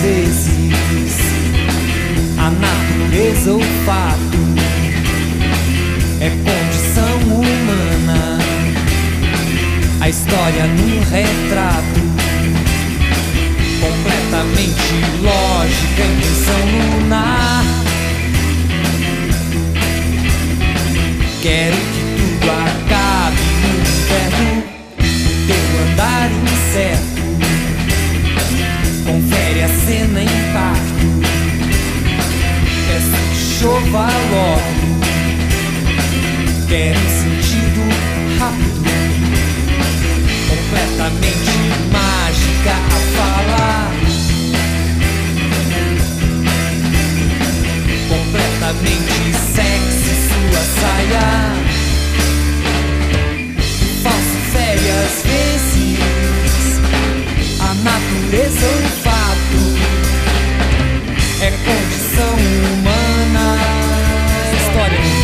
vezes a natureza, o fato é condição humana. A história num retrato completamente lógica, intenção lunar. Quero que tudo acabe no inverno, teu andar incerto. Confere a cena em pacto, peço que chova logo. Quero um sentido rápido, completamente mágica a falar, completamente sexy sua saia. Falso férias vezes a natureza, o fato é condição humana. História.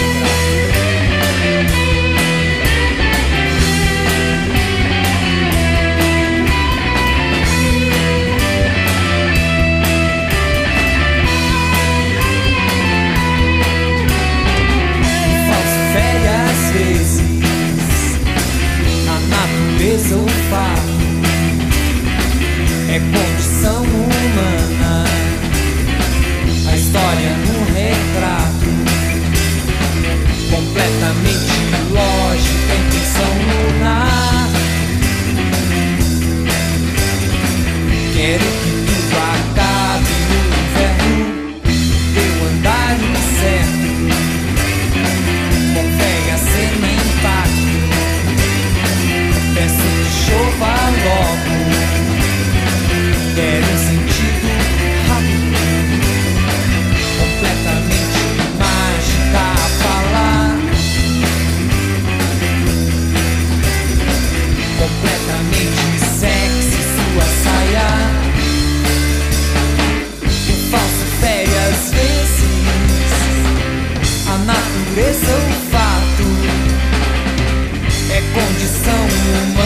O fato é condição humana. A história no retrato completamente lógica, intenção lunar. Quero que tudo acabe no inverno, teu andar incerto. Confere a cena em pacto, peço que chova logo. Quero um sentido rápido, completamente mágica a falar, completamente sexy sua saia. O falso férias vezes a natureza, o fato é condição humana.